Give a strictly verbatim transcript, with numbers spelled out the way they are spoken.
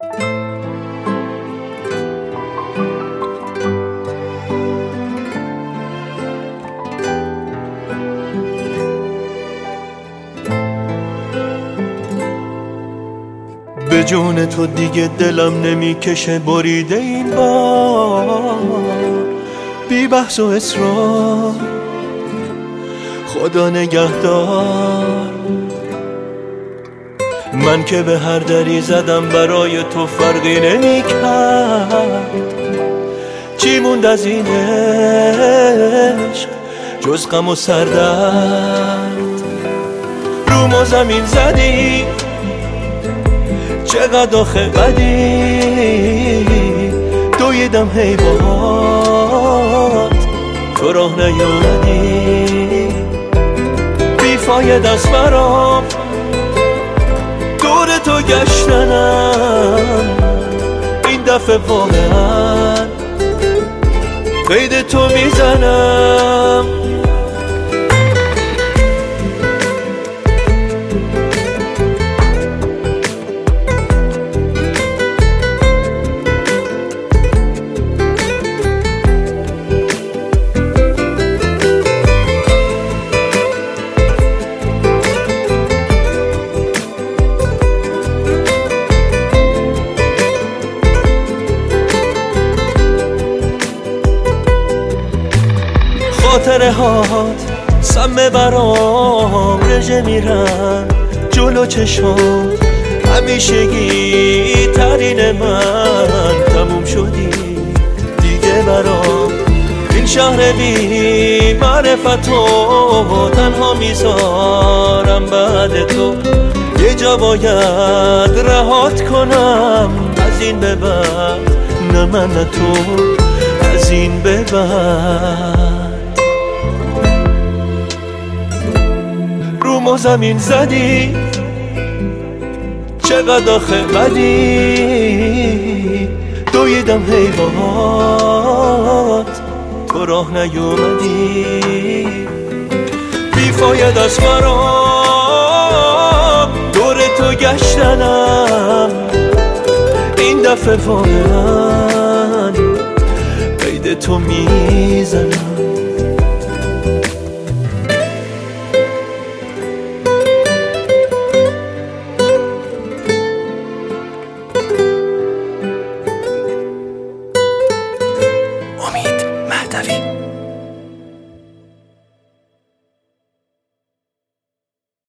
به جون تو دیگه دلم نمیکشه بریده این بار، بی بحث و اصرار خدا نگهدار. من که به هر دری زدم برای تو فرقی نمیکرد، چی موند از این عشق جز غم و سردرد؟ رو ما زمین زدی چقدر آخه بدی، دویدم هی باهات تو راه نیومدی. بیفاید است برام دور تو گشتنم، این دفعه واقعا قید تو میزنم. خاطره هات سمه برام رژه میرن جلو چشم، همیشگی ترین من تموم شدی دیگه برام. این شهر بی معرفت و تنها میذارم بعد تو، یه جا باید رهات کنم از این به بعد، نه من نه تو از این به بعد. رو ما زمین زدی چقدر آخه بدی، دویدم هی باهات تو راه نیومدی. بیفاید است برام دور تو گشتنم، این دفعه واقعا قید تو میزنم.